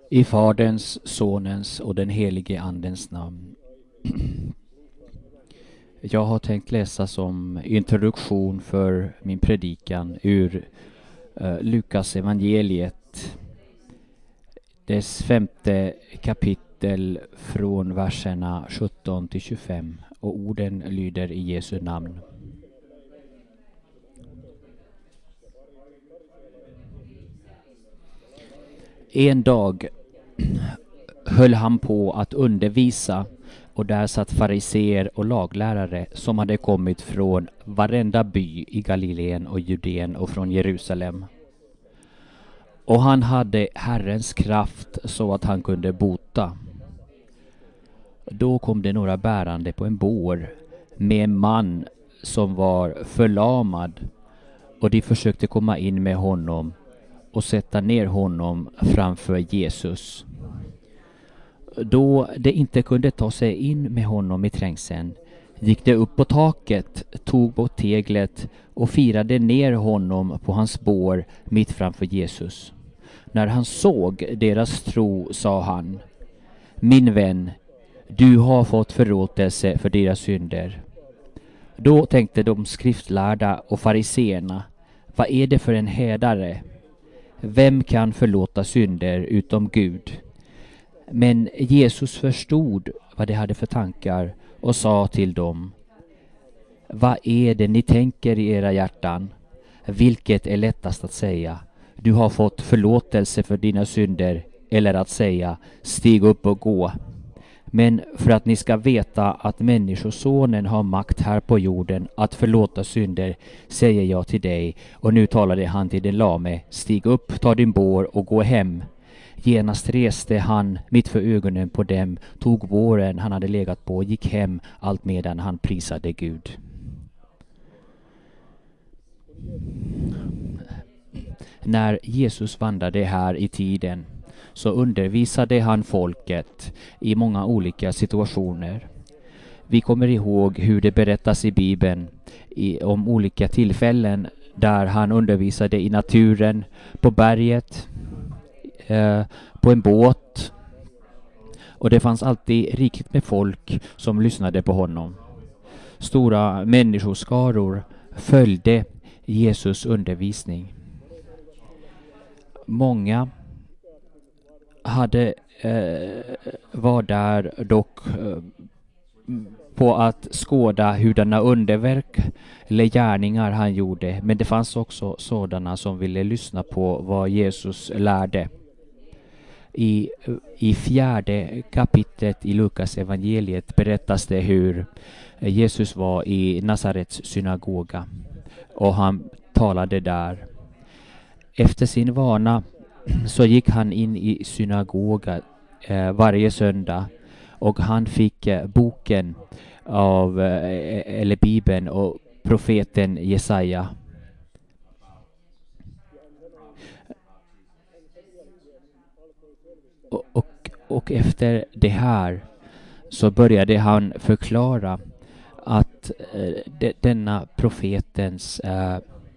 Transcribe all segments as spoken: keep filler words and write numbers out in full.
I Faderns, Sonens och den helige Andens namn. Jag har tänkt läsa som introduktion för min predikan ur uh, Lukas evangeliet, dess femte kapitel från verserna sjutton till tjugofem, och orden lyder i Jesu namn. En dag höll han på att undervisa, och där satt fariseer och laglärare som hade kommit från varenda by i Galileen och Judeen och från Jerusalem. Och han hade Herrens kraft så att han kunde bota. Då kom det några bärande på en bår med en man som var förlamad, och de försökte komma in med honom och sätta ner honom framför Jesus. Då det inte kunde ta sig in med honom i trängseln gick det upp på taket, tog bort teglet och firade ner honom på hans bår mitt framför Jesus. När han såg deras tro sa han: Min vän, du har fått förlåtelse för deras synder. Då tänkte de skriftlärda och fariseerna: Vad är det för en hädare? Vem kan förlåta synder utom Gud? Men Jesus förstod vad de hade för tankar och sa till dem: Vad är det ni tänker i era hjärtan? Vilket är lättast att säga: Du har fått förlåtelse för dina synder, eller att säga: Stig upp och gå. Men för att ni ska veta att människosonen har makt här på jorden att förlåta synder, säger jag till dig. Och nu talade han till den lame: Stig upp, ta din bår och gå hem. Genast reste han mitt för ögonen på dem, tog båren han hade legat på och gick hem, allt medan han prisade Gud. När Jesus vandrade här i tiden så undervisade han folket i många olika situationer. Vi kommer ihåg hur det berättas i Bibeln i, om olika tillfällen där han undervisade i naturen, på berget, eh, på en båt. Och det fanns alltid rikligt med folk som lyssnade på honom. Stora människoskaror följde Jesus undervisning. Många hade eh, var där dock eh, på att skåda hurdana underverk eller gärningar han gjorde, men det fanns också sådana som ville lyssna på vad Jesus lärde. I, i fjärde kapitlet i Lukas evangeliet berättas det hur Jesus var i Nazarets synagoga och han talade där. Efter sin vana så gick han in i synagoga eh, varje söndag, och han fick eh, boken av eh, eller Bibeln och profeten Jesaja. Och, och, och efter det här så började han förklara att eh, de, denna profetens eh,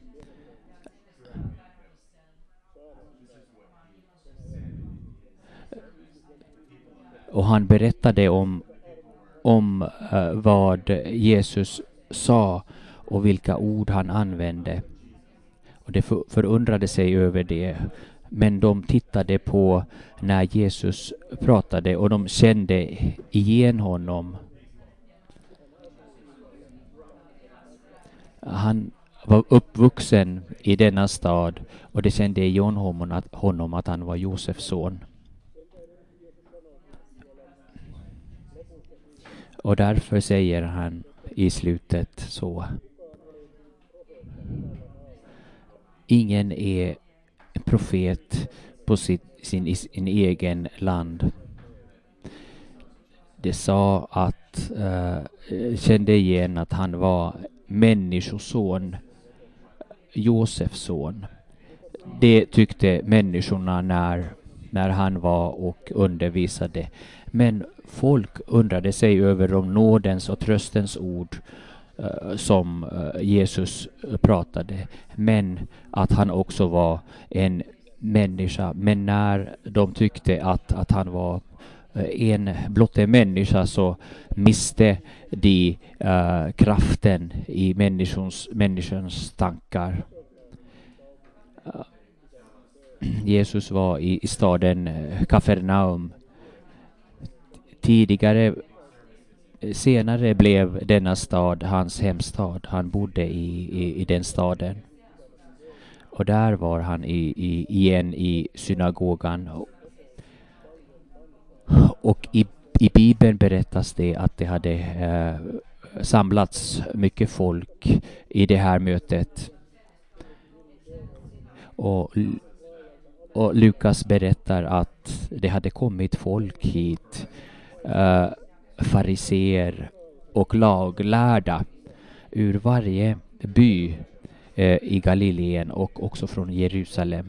och han berättade om, om uh, vad Jesus sa och vilka ord han använde. Och de för, förundrade sig över det. Men de tittade på när Jesus pratade och de kände igen honom. Han var uppvuxen i denna stad och de kände igen honom att, honom att han var Josefs son. Och därför säger han i slutet så: Ingen är profet på sitt, sin, sin egen land. Det sa att, uh, kände igen att han var människoson, Josefs son. Det tyckte människorna när, när han var och undervisade. Men folk undrade sig över de nådens och tröstens ord uh, som uh, Jesus pratade. Men att han också var en människa, men när de tyckte att, att han var en blott en människa så miste de uh, kraften i människans, människans tankar. Uh, Jesus var i, i staden Kapernaum. Tidigare, senare blev denna stad hans hemstad. Han bodde i, i, i den staden. Och där var han i, i, igen i synagogan. Och i, i Bibeln berättas det att det hade eh, samlats mycket folk i det här mötet. Och, och Lukas berättar att det hade kommit folk hit. Eh, fariseer och laglärda ur varje by eh, i Galileen och också från Jerusalem.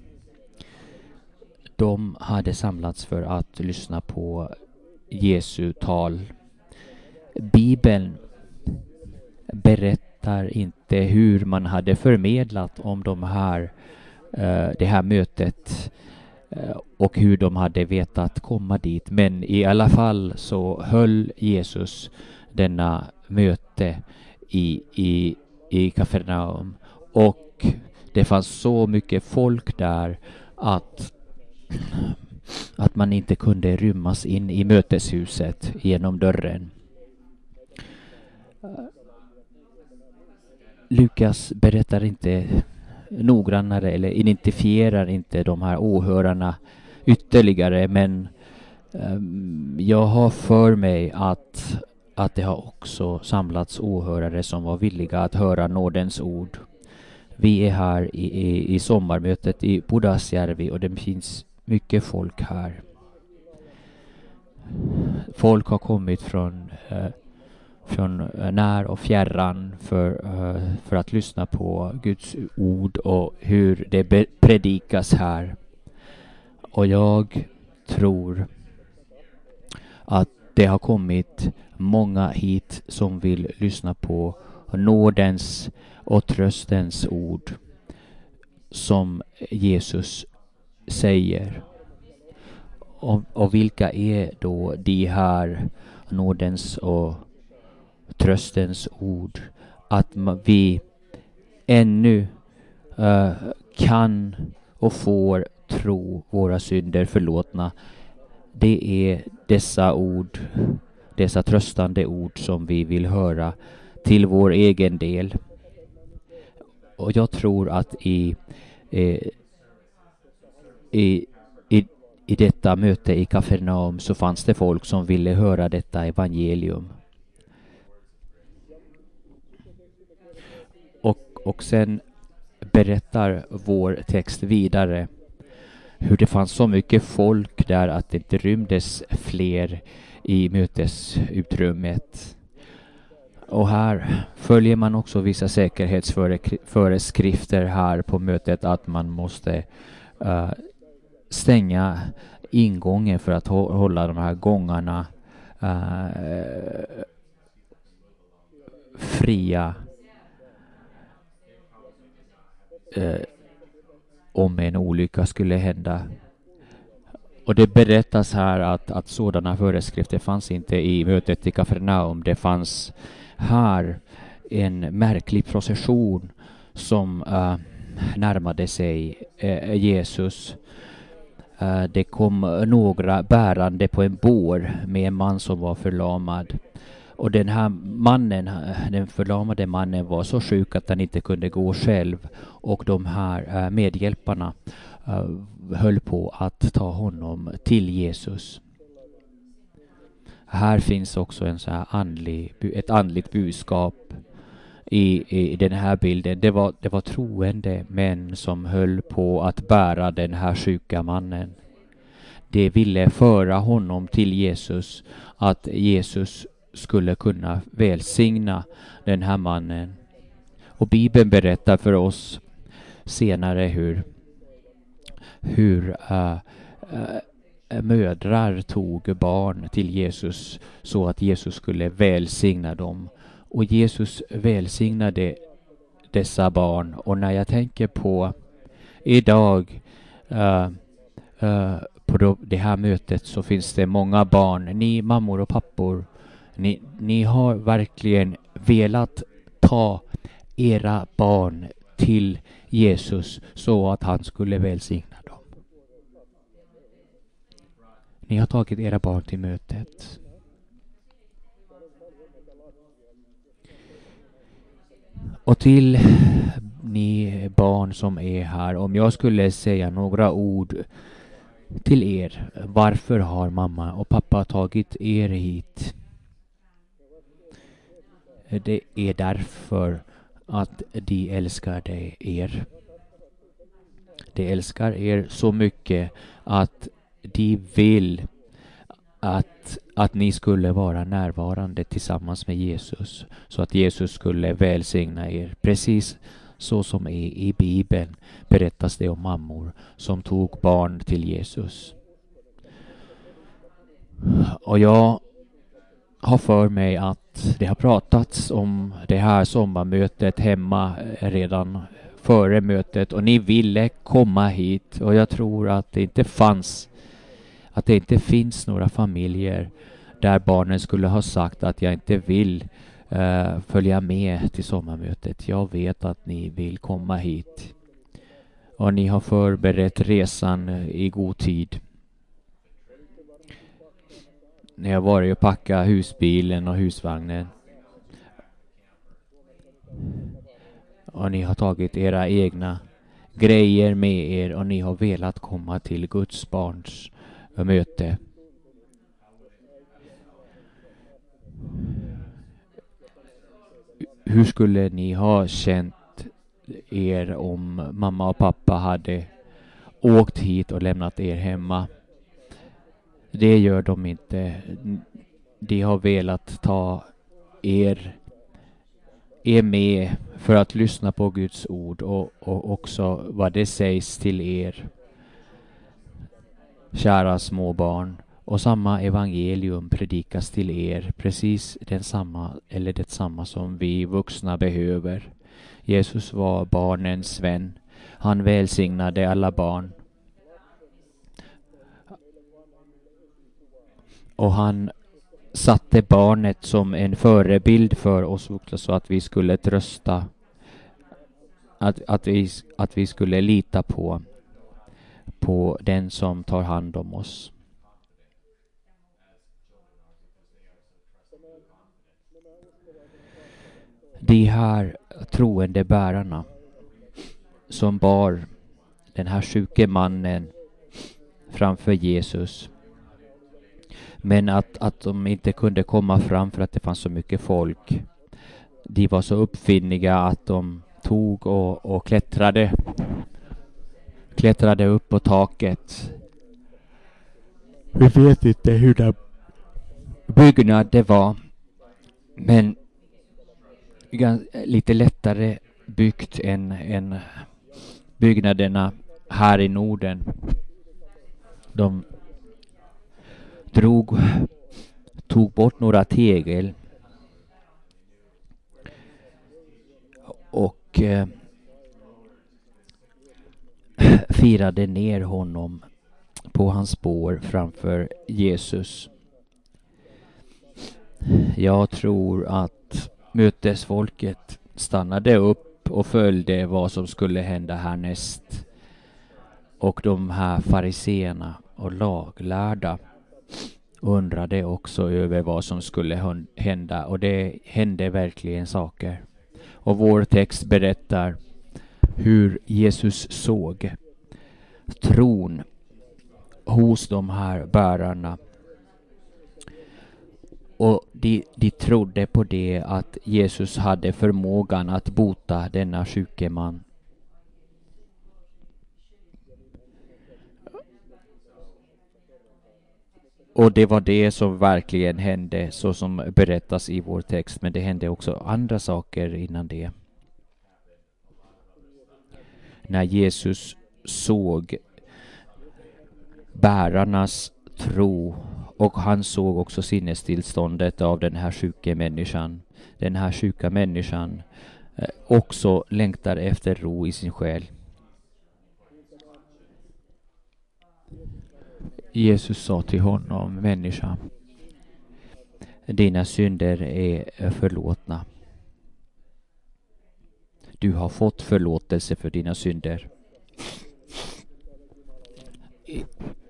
De hade samlats för att lyssna på Jesu tal. Bibeln berättar inte hur man hade förmedlat om de här, uh, det här mötet uh, och hur de hade vetat komma dit. Men i alla fall så höll Jesus denna möte i, i, i Kapernaum. Och det fanns så mycket folk där att att man inte kunde rymmas in i möteshuset genom dörren. Lukas berättar inte noggrannare eller identifierar inte de här åhörarna ytterligare, men um, jag har för mig att, att det har också samlats åhörare som var villiga att höra nådens ord. Vi är här i, i, i sommarmötet i Pudasjärvi och det finns mycket folk här. Folk har kommit från, eh, från när och fjärran för, eh, för att lyssna på Guds ord och hur det be- predikas här. Och jag tror att det har kommit många hit som vill lyssna på nådens och tröstens ord som Jesus säger. Och, och vilka är då de här nådens och tröstens ord? Att ma- vi ännu uh, kan och får tro våra synder förlåtna. Det är dessa ord, dessa tröstande ord som vi vill höra till vår egen del. Och jag tror att i eh, I, i, I detta möte i Kapernaum så fanns det folk som ville höra detta evangelium. Och, och sen berättar vår text vidare hur det fanns så mycket folk där att det inte rymdes fler i mötesutrymmet. Och här följer man också vissa säkerhetsföreskrifter här på mötet, att man måste uh, stänga ingången för att hålla de här gångarna uh, fria uh, om en olycka skulle hända. Och det berättas här att, att sådana föreskrifter fanns inte i mötet i Kapernaum. Det fanns här en märklig procession som uh, närmade sig uh, Jesus. Uh, det kom några bärande på en bår med en man som var förlamad. Och den här mannen, den förlamade mannen, var så sjuk att han inte kunde gå själv. Och de här uh, medhjälparna uh, höll på att ta honom till Jesus. Här finns också en så här andlig, ett andligt budskap i, i den här bilden. Det var, det var troende män som höll på att bära den här sjuka mannen. De ville föra honom till Jesus, att Jesus skulle kunna välsigna den här mannen. Och Bibeln berättar för oss senare hur, hur uh, uh, mödrar tog barn till Jesus så att Jesus skulle välsigna dem. Och Jesus välsignade dessa barn. Och när jag tänker på idag Uh, uh, på då, det här mötet så finns det många barn. Ni mammor och pappor, ni, ni har verkligen velat ta era barn till Jesus så att han skulle välsigna dem. Ni har tagit era barn till mötet. Och till ni barn som är här, om jag skulle säga några ord till er. Varför har mamma och pappa tagit er hit? Det är därför att de älskar det er. De älskar er så mycket att de vill att, att ni skulle vara närvarande tillsammans med Jesus. Så att Jesus skulle välsigna er. Precis så som är i Bibeln berättas det om mammor som tog barn till Jesus. Och jag har för mig att det har pratats om det här sommarmötet hemma redan före mötet. Och ni ville komma hit. Och jag tror att det inte fanns, att det inte finns några familjer där barnen skulle ha sagt att jag inte vill uh, följa med till sommarmötet. Jag vet att ni vill komma hit. Och ni har förberett resan i god tid. Ni har varit och packat husbilen och husvagnen. Och ni har tagit era egna grejer med er och ni har velat komma till Guds barns möte. Hur skulle ni ha känt er om mamma och pappa hade åkt hit och lämnat er hemma? Det gör de inte. De har velat ta er, er med för att lyssna på Guds ord och, och också vad det sägs till er, kära små barn. Och samma evangelium predikas till er, precis densamma eller detsamma som vi vuxna behöver. Jesus var barnens vän. Han välsignade alla barn. Och han satte barnet som en förebild för oss vuxna så att vi skulle trösta. Att, att, vi, att vi skulle lita på, på den som tar hand om oss. De här troende bärarna som bar den här sjuke mannen framför Jesus. Men att, att de inte kunde komma fram för att det fanns så mycket folk. De var så uppfinniga att de tog och, och klättrade. Klättrade upp på taket. Vi vet inte hur det byggnad det var. Men lite lättare byggt än, än byggnaderna här i Norden. De drog, tog bort några tegel och eh, firade ner honom på hans spår framför Jesus. Jag tror att mötesfolket stannade upp och följde vad som skulle hända härnäst. Och de här fariseerna och laglärda undrade också över vad som skulle hända. Och det hände verkligen saker. Och vår text berättar hur Jesus såg tron hos de här bärarna. Och de, de trodde på det att Jesus hade förmågan att bota denna sjuke man. Och det var det som verkligen hände, så som berättas i vår text. Men det hände också andra saker innan det. När Jesus såg bärarnas tro, och han såg också sinnestillståndet av den här sjuka människan. Den här sjuka människan också längtar efter ro i sin själ. Jesus sa till honom, människa, dina synder är förlåtna. Du har fått förlåtelse för dina synder. I,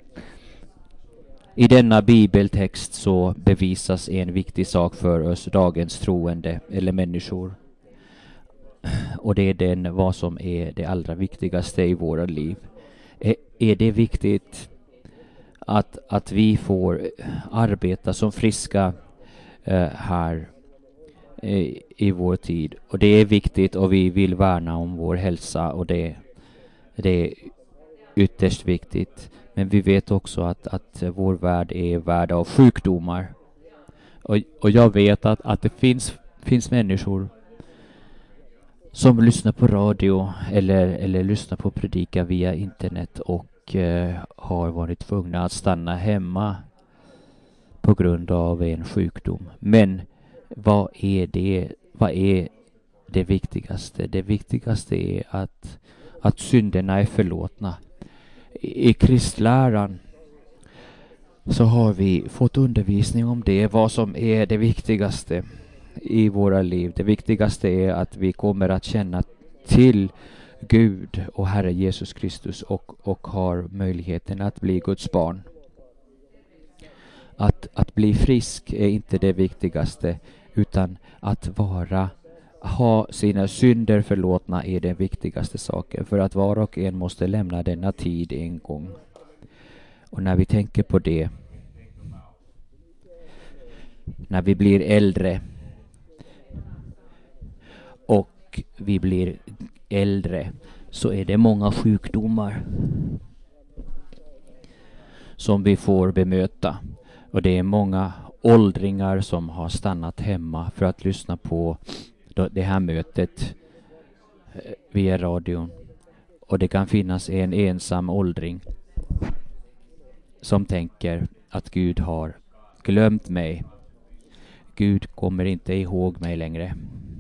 I denna bibeltext så bevisas en viktig sak för oss dagens troende eller människor. Och det är den vad som är det allra viktigaste i våra liv. Är, är det viktigt att, att vi får arbeta som friska eh, här i, i vår tid. Och det är viktigt och vi vill värna om vår hälsa och det, det är ytterst viktigt. Men vi vet också att, att vår värld är värld av sjukdomar. Och, och jag vet att, att det finns, finns människor som lyssnar på radio eller, eller lyssnar på predika via internet och eh, har varit tvungna att stanna hemma på grund av en sjukdom. Men vad är det, vad är det viktigaste? Det viktigaste är att, att synderna är förlåtna. I, i kristläran så har vi fått undervisning om det, vad som är det viktigaste i våra liv. Det viktigaste är att vi kommer att känna till Gud och Herre Jesus Kristus och, och har möjligheten att bli Guds barn. Att, att bli frisk är inte det viktigaste, utan att vara, ha sina synder förlåtna är den viktigaste saken. För att var och en måste lämna denna tid en gång. Och när vi tänker på det, när vi blir äldre och vi blir äldre, så är det många sjukdomar som vi får bemöta. Och det är många åldringar som har stannat hemma för att lyssna på det här mötet via radion. Och det kan finnas en ensam åldring som tänker att Gud har glömt mig. Gud kommer inte ihåg mig längre.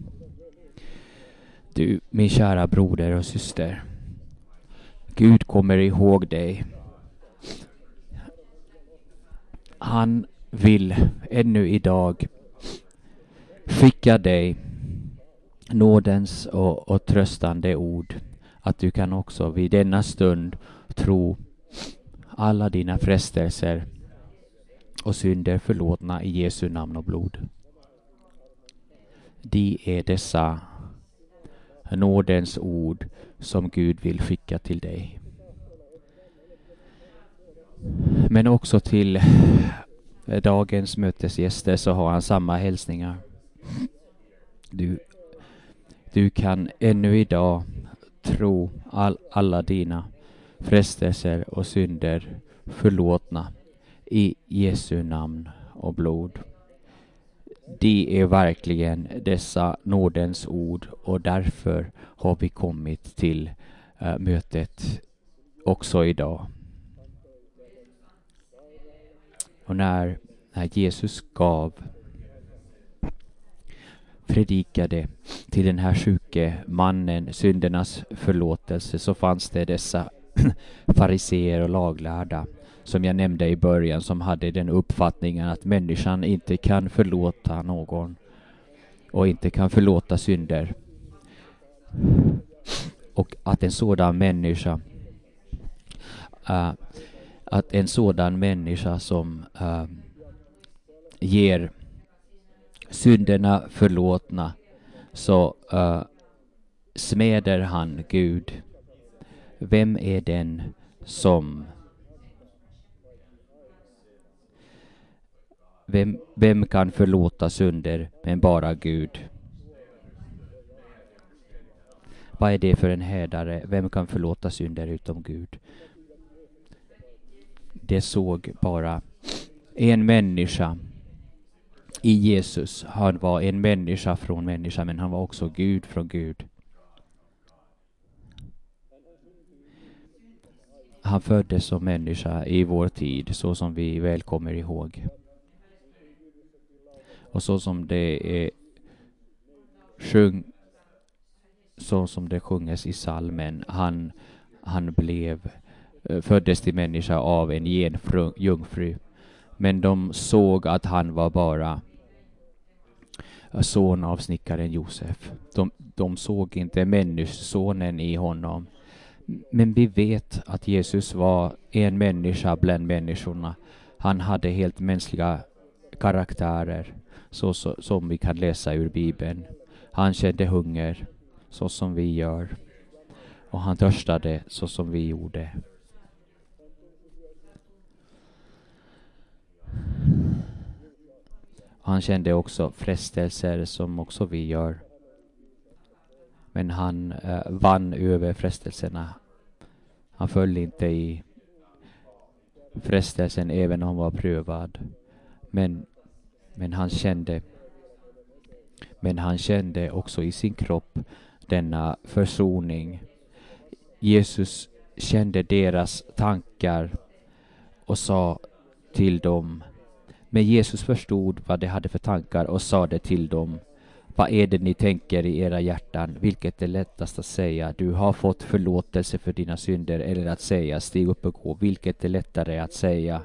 Du, min kära broder och syster, Gud kommer ihåg dig. Han vill ännu idag skicka dig nådens och, och tröstande ord, att du kan också vid denna stund tro alla dina frestelser och synder förlåtna i Jesu namn och blod. De är dessa nådens ord som Gud vill skicka till dig. Men också till dagens mötesgäster så har han samma hälsningar. Du, du kan ännu idag tro all, alla dina frestelser och synder förlåtna i Jesu namn och blod. De är verkligen dessa nådens ord, och därför har vi kommit till uh, mötet också idag. Och när, när Jesus gav, predikade till den här sjuke mannen syndernas förlåtelse, så fanns det dessa fariseer och laglärda som jag nämnde i början, som hade den uppfattningen att människan inte kan förlåta någon och inte kan förlåta synder. Och att en sådan människa uh, att en sådan människa som uh, ger synderna förlåtna, så uh, smäder han Gud. Vem är den som Vem, vem kan förlåta synder men bara Gud? Vad är det för en härdare? Vem kan förlåta synder utom Gud? Det såg bara en människa i Jesus. Han var en människa från människa, men han var också Gud från Gud. Han föddes som människa i vår tid, så som vi väl kommer ihåg. Och så som det är sjung, så som det sjunges i salmen, han, han blev eh, föddes till människa av en genfru, jungfru. Men de såg att han var bara son av snickaren Josef. De, de såg inte människosonen i honom. Men vi vet att Jesus var en människa bland människorna. Han hade helt mänskliga karaktärer, så, så, som vi kan läsa ur Bibeln. Han kände hunger, så som vi gör. Och han törstade, så som vi gjorde. Han kände också frestelser, som också vi gör. Men han eh, vann över frestelserna. Han föll inte i frestelsen även om han var prövad. Men, men han kände men han kände också i sin kropp denna försoning. Jesus kände deras tankar och sa till dem. Men Jesus förstod vad de hade för tankar och sa det till dem. Vad är det ni tänker i era hjärtan? Vilket är lättast att säga? Du har fått förlåtelse för dina synder, eller att säga stig upp och gå? Vilket är lättare att säga?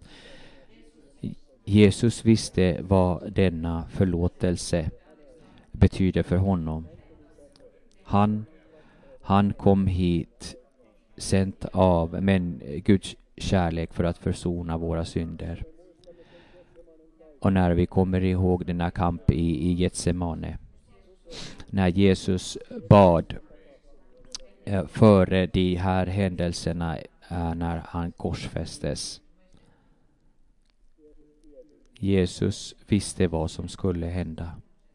Jesus visste vad denna förlåtelse betyder för honom. Han, han kom hit sänt av men Guds kärlek för att försona våra synder. Och när vi kommer ihåg denna kamp i, i Getsemane, när Jesus bad eh, före de här händelserna eh, när han korsfästes. Jesus visste vad som skulle hända.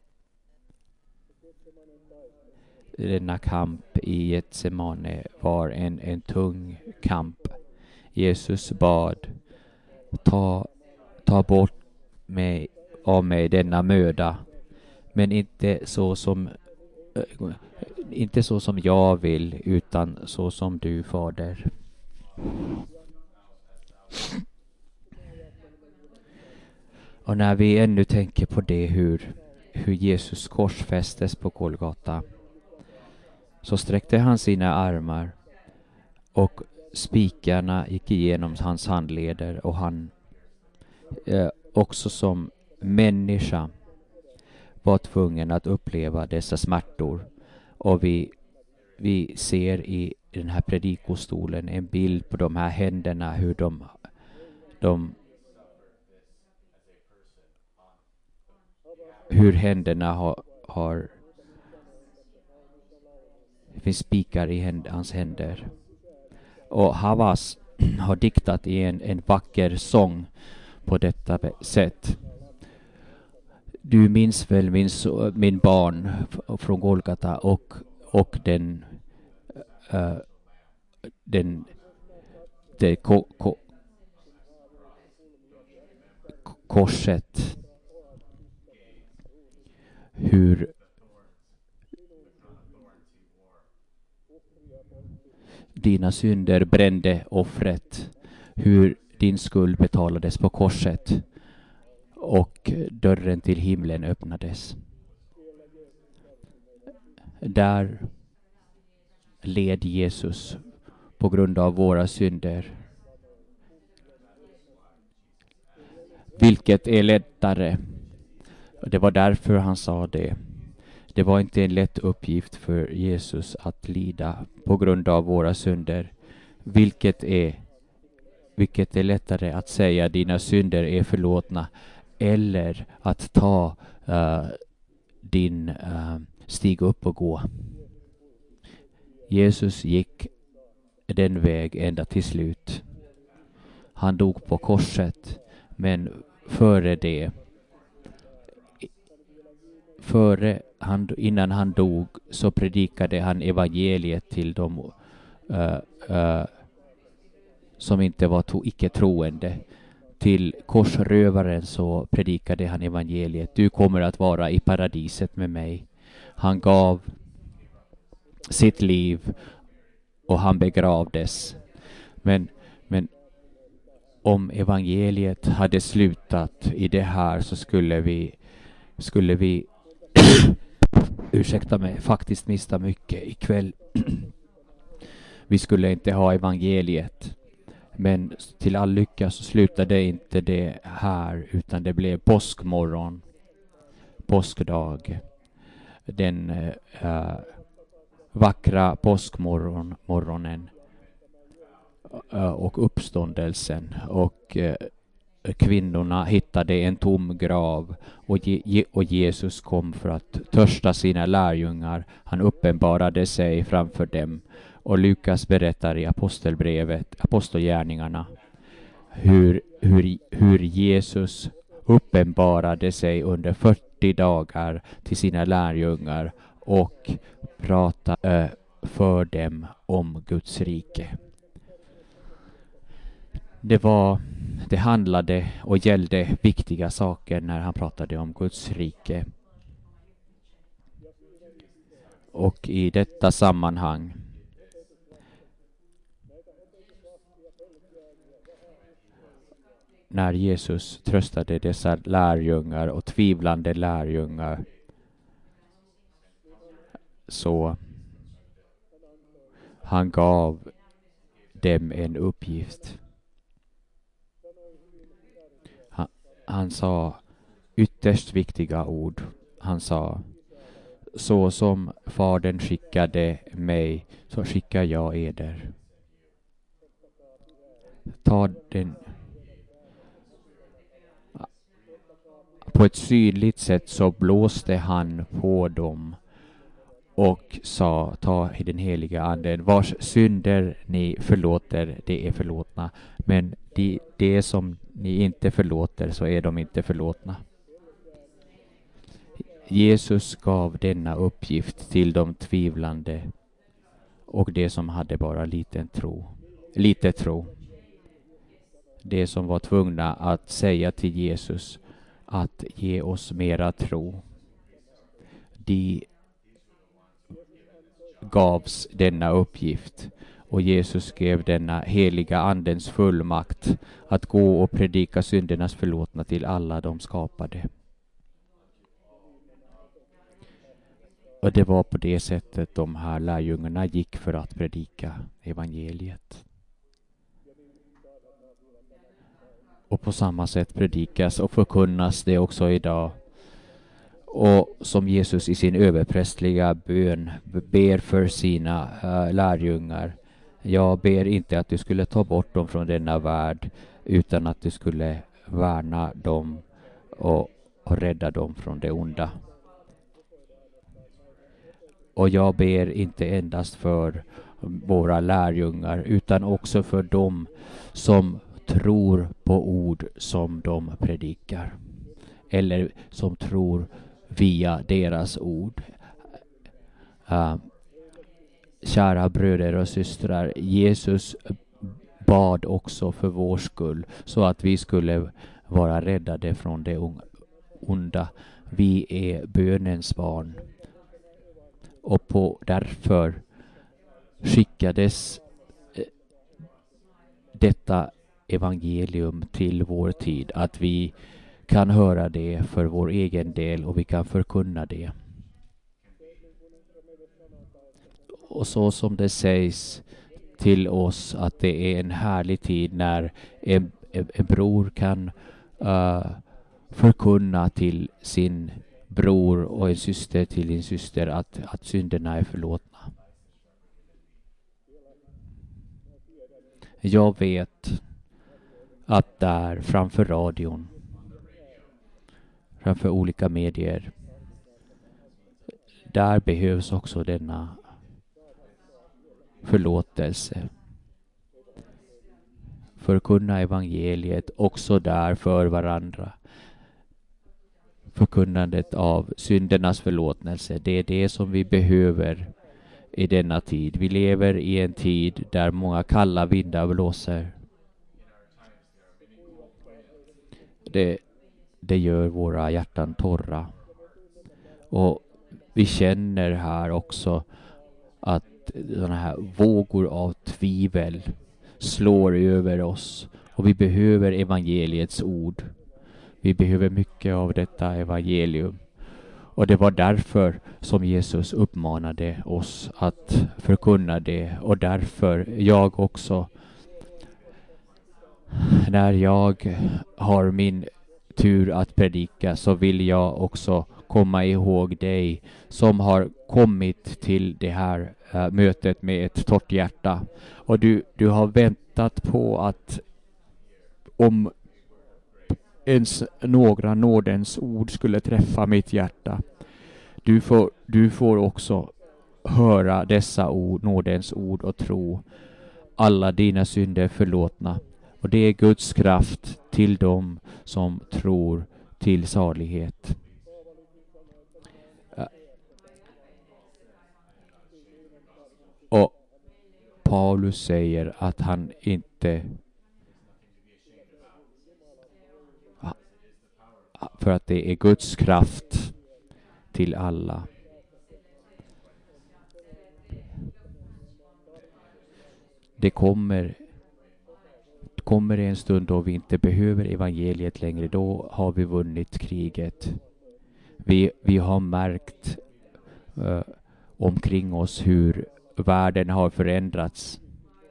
Denna kamp i Getsemane var en, en tung kamp. Jesus bad, ta, ta bort mig, av mig denna möda, men inte så som äh, inte så som jag vill, utan så som du, Fader. Och när vi ännu tänker på det, hur, hur Jesus korsfästes på Golgata, så sträckte han sina armar och spikarna gick igenom hans handleder, och han eh, också som människa var tvungen att uppleva dessa smärtor. Och vi, vi ser i den här predikostolen en bild på de här händerna, hur de, de hur händerna har, har det finns spikar i händ, hans händer. Och Havas har diktat i en, en vacker sång på detta sätt. Du minns väl min, min barn från Golgata och, och den, uh, den det ko, ko, korset. Hur dina synder brände offret, hur din skuld betalades på korset och dörren till himlen öppnades. Där led Jesus på grund av våra synder. Vilket är lättare? Det var därför han sa det. Det var inte en lätt uppgift för Jesus att lida på grund av våra synder. Vilket är, vilket är lättare att säga dina synder är förlåtna, eller att ta uh, din uh, stig upp och gå. Jesus gick den väg ända till slut. Han dog på korset, men före det Före han, innan han dog så predikade han evangeliet till dem uh, uh, som inte var to, icke-troende. Till korsrövaren så predikade han evangeliet. Du kommer att vara i paradiset med mig. Han gav sitt liv och han begravdes. Men, men om evangeliet hade slutat i det här, så skulle vi skulle vi ursäkta mig, faktiskt mista mycket ikväll. vi skulle inte ha evangeliet. Men till all lycka så slutade inte det här, utan det blev påskmorgon, påskdag. Den äh, vackra påskmorgon, morgonen äh, och uppståndelsen. Och äh, kvinnorna hittade en tom grav och, Je- och Jesus kom för att törsta sina lärjungar. Han uppenbarade sig framför dem. Och Lukas berättar i apostelbrevet, apostelgärningarna, hur, hur, hur Jesus uppenbarade sig under fyrtio dagar till sina lärjungar och pratade äh, för dem om Guds rike. Det var, det handlade och gällde viktiga saker när han pratade om Guds rike. Och i detta sammanhang när Jesus tröstade dessa lärjungar och tvivlande lärjungar, så han gav dem en uppgift. Han, han sa ytterst viktiga ord. Han sa: så som Fadern skickade mig, så skickar jag eder. Ta den. På ett synligt sätt så blåste han på dem och sa: ta i den heliga anden, vars synder ni förlåter, det är förlåtna. Men det, det som ni inte förlåter, så är de inte förlåtna. Jesus gav denna uppgift till de tvivlande och det som hade bara liten tro, lite tro. Det som var tvungna att säga till Jesus att ge oss mera tro. De gavs denna uppgift och Jesus gav denna heliga andens fullmakt att gå och predika syndernas förlåtna till alla de skapade. Och det var på det sättet de här lärjungarna gick för att predika evangeliet. Och på samma sätt predikas och förkunnas det också idag. Och som Jesus i sin överprästliga bön ber för sina uh, lärjungar: jag ber inte att du skulle ta bort dem från denna värld, utan att du skulle värna dem och, och rädda dem från det onda. Och jag ber inte endast för våra lärjungar, utan också för dem som tror på ord som de predikar, eller som tror via deras ord. Uh, kära bröder och systrar, Jesus bad också för vår skull, så att vi skulle vara räddade från det onda. Vi är bönens barn. Och på därför skickades eh, detta evangelium till vår tid, att vi kan höra det för vår egen del och vi kan förkunna det. Och så som det sägs till oss att det är en härlig tid när en, en bror kan uh, förkunna till sin bror och en syster till en syster att, att synderna är förlåtna. Jag vet att där framför radion, framför olika medier, där behövs också denna förlåtelse. Förkunna evangeliet också där för varandra. Förkunnandet av syndernas förlåtelse, det är det som vi behöver i denna tid. Vi lever i en tid där många kalla vindar blåser. Det, det gör våra hjärtan torra. Och vi känner här också att sådana här vågor av tvivel slår över oss. Och vi behöver evangeliets ord. Vi behöver mycket av detta evangelium. Och det var därför som Jesus uppmanade oss att förkunna det. Och därför jag också, när jag har min tur att predika, så vill jag också komma ihåg dig som har kommit till det här äh, mötet med ett torrt hjärta. Och du, du har väntat på att om ens några nådens ord skulle träffa mitt hjärta. Du får, du får också höra dessa ord, nådens ord, och tro. Alla dina synder förlåtna. Och det är Guds kraft till dem som tror till salighet. Och Paulus säger att han inte, för att det är Guds kraft till alla. Det kommer kommer en stund då vi inte behöver evangeliet längre. Då har vi vunnit kriget. Vi, vi har märkt uh, omkring oss hur världen har förändrats.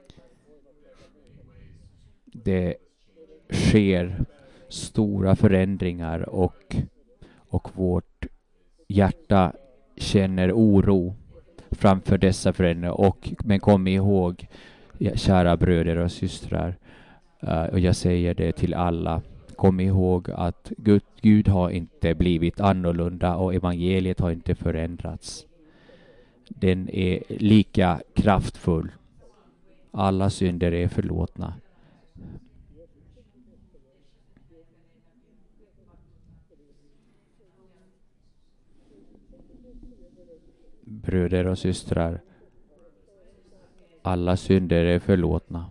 Det sker stora förändringar och, och vårt hjärta känner oro framför dessa förändringar. Och, men kom ihåg, kära bröder och systrar, uh, och jag säger det till alla, kom ihåg att Gud, Gud har inte blivit annorlunda och evangeliet har inte förändrats. Den är lika kraftfull. Alla synder är förlåtna. Bröder och systrar, alla synder är förlåtna.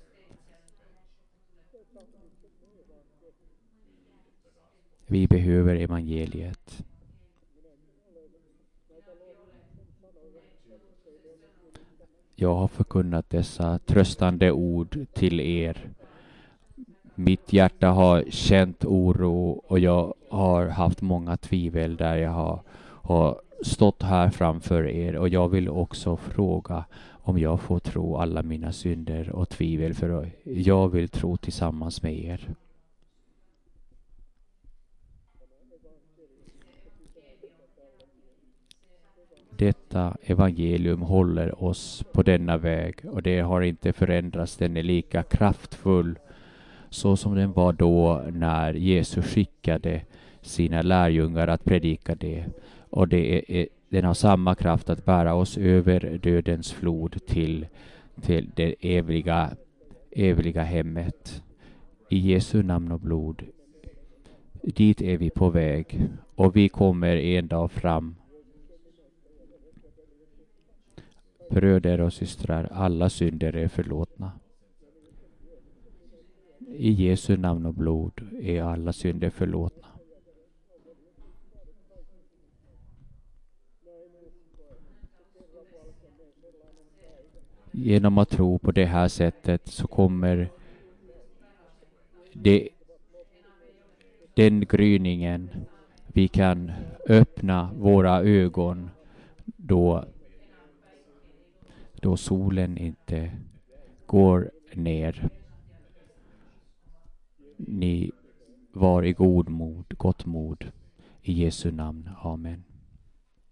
Vi behöver evangeliet. Jag har förkunnat dessa tröstande ord till er. Mitt hjärta har känt oro och jag har haft många tvivel där jag har, har stått här framför er. Och jag vill också fråga om jag får tro alla mina synder och tvivel, för jag vill tro tillsammans med er. Detta evangelium håller oss på denna väg och det har inte förändrats. Den är lika kraftfull så som den var då när Jesus skickade sina lärjungar att predika det. Och det är, den har samma kraft att bära oss över dödens flod till, till det eviga, eviga hemmet. I Jesu namn och blod. Dit är vi på väg och vi kommer en dag fram. Bröder och systrar, alla synder är förlåtna. I Jesu namn och blod är alla synder förlåtna. Genom att tro på det här sättet så kommer det, den gryningen, vi kan öppna våra ögon då då solen inte går ner. Ni var i god mod, gott mod. I Jesu namn. Amen.